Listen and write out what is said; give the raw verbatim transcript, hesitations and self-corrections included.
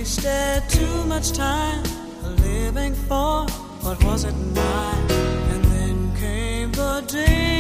wasted too much time living for what wasn't mine. And then came the day